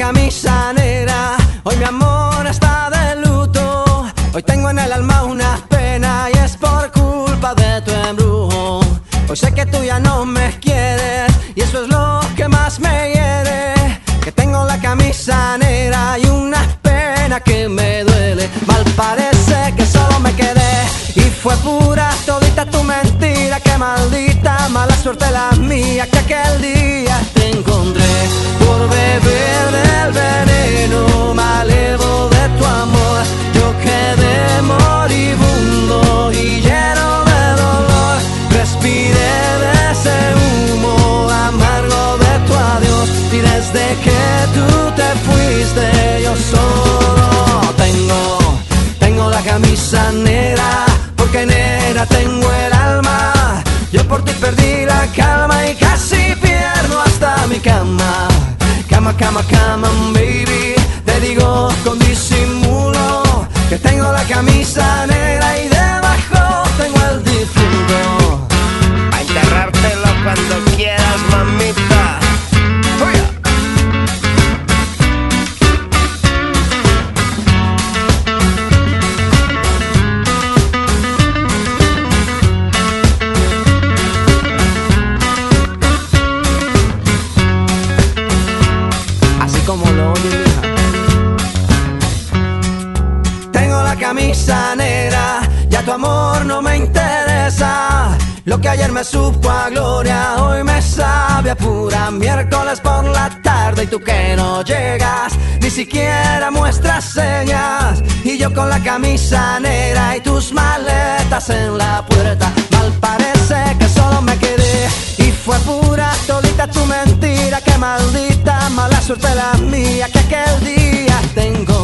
camisa negra, hoy mi amor está de luto. Hoy tengo en el alma una pena y es por culpa de tu embrujo. Hoy sé que tú ya no me quieres y eso es lo que más me hiere. Que tengo la camisa negra y una pena que me duele. Mal parece que solo me quedé y fue pura todita tu mentira. Que maldita mala suerte la mía que aquel día te encontré. Por beber del veneno malevo de tu amor, yo quedé moribundo y lleno de dolor. Respiré de ese humo amargo de tu adiós y desde que tú te fuiste yo solo tengo la camisa negra, porque negra tengo el alma. Yo por ti perdí la calma y casi pierdo hasta mi cama. Cama, cama, cama, baby, te digo con disimulo que tengo la camisa negra y debajo tengo el difunto. A enterrártelo cuando quieras, mamita. Como lo oye, hija. Tengo la camisa negra, ya tu amor no me interesa. Lo que ayer me supo a gloria, hoy me sabe a pura. Miércoles por la tarde y tú que no llegas, ni siquiera muestras señas. Y yo con la camisa negra y tus maletas en la puerta. Mal parece que solo me quedé y fue pura todita tu mentira. Que maldita mala suerte la mía que aquel día tengo.